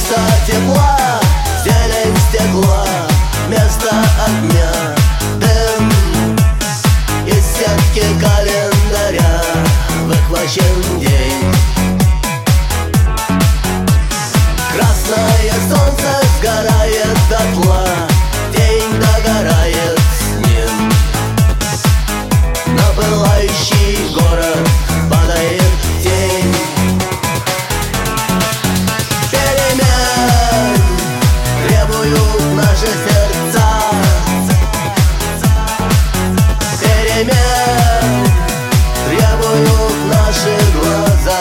Вместо тепла зелень стекла, вместо огня дым. Из сетки календаря выхвачен день. Красное солнце сгорает дотла, день догорает с ним. На пылающий город падает тень. Перемен требуют наши сердца, перемен требуют наши глаза.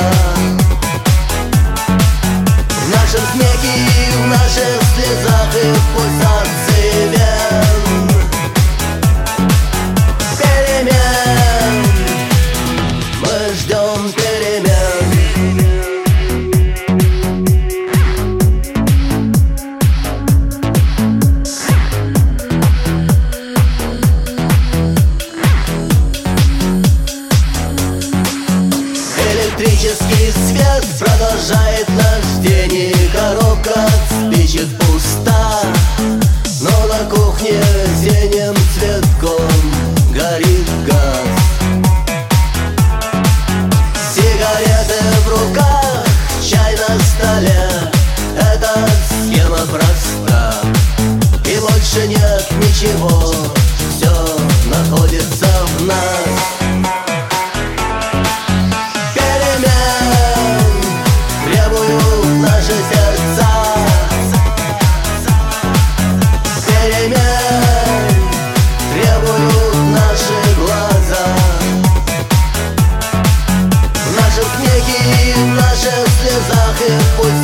В нашем смехе и в наших слезах и в пульсации вен. Перемен, мы ждем перемен. Электрический свет продолжает наш день, и коробка от спичек пуста. Но на кухне синим цветком горит газ. Сигареты в руках, чай на столе. Эта схема проста, и больше нет ничего, все находится в нас. Наши сердца, перемен требуют наши глаза. В нашем смехе и в наших слезах и в пульсах